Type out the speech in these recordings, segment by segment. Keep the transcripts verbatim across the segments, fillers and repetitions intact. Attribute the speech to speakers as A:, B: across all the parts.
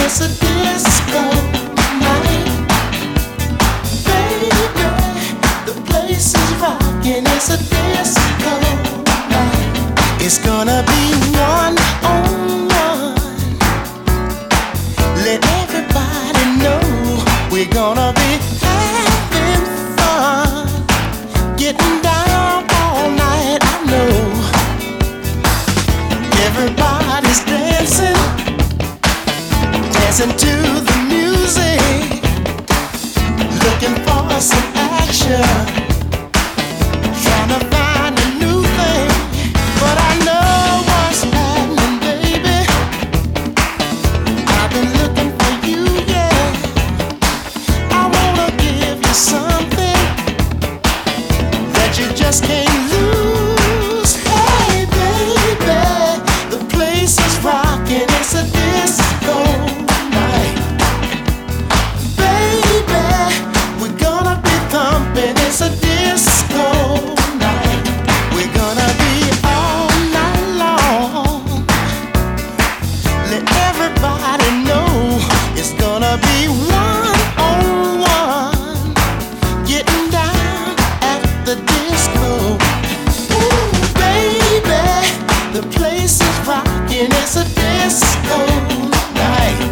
A: it's a disco night. Baby, the place is rocking, it's a disco night. It's gonna be one on one. Let everybody know we're gonna be having fun, getting down all night. I know everybody's dancing, dancing to the music, looking for some action, trying to find a new thing. But I know what's happening, baby. I've been looking for you, yeah. I wanna give you something that you just can't lose. Hey, baby, the place is rocking, it's a disco night. Baby, we're gonna be thumping, it's a disco night. We're gonna be all night long. Let everybody know it's gonna be one on one, getting down at the disco. Ooh, baby, the place is rocking, it's a disco night.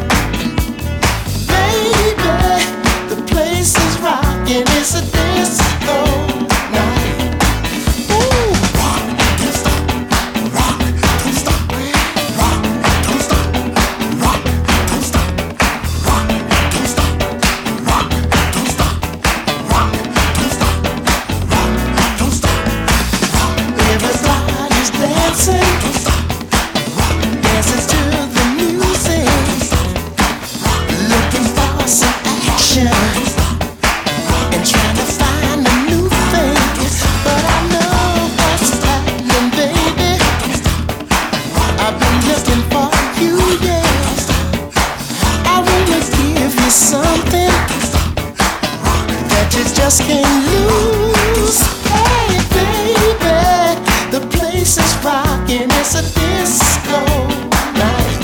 A: Baby, the place is rocking, it's a disco night. Ooh, rock, don't stop, rock, don't stop, rock, don't stop, rock, don't stop, rock, don't stop, rock, don't stop, rock, don't stop, rock, don't stop, rock. Everybody's dancing, don't stop, rock, dancing to the music, looking for some action, and trying to find a new thing. But I know what's happening, baby. I've been looking for you, yeah. I wanna give you something that you just can't lose. Hey, baby, the place is rocking, it's a disco night.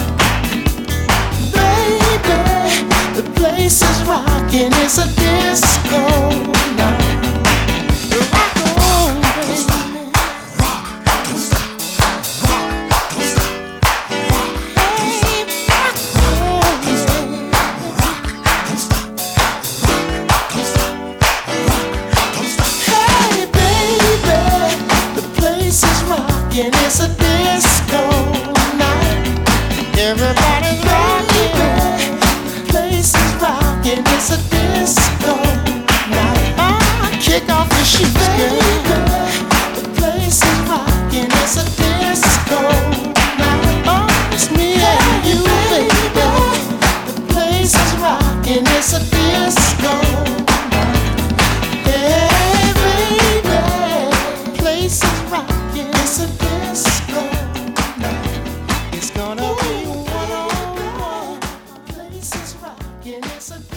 A: Baby, the place is rocking, it's a disco night. Rock on, baby. Rock, don't stop. Rock, don't stop. Rock, don't stop. Rock, don't stop. Rock, don't stop. Rock, don't stop. Rock, don't stop. Hey, baby, the place is rocking, it's a disco night. Everybody's rocking, the place is rocking, it's a disco night. Ah, kick off your shoes, girl. The place is rocking, it's a disco night. Oh, it's me and you, baby. The place is rocking, it's a disco night. Hey, baby, the place is rocking, it's a disco night. It's gonna be one on one. Place is rocking, it's a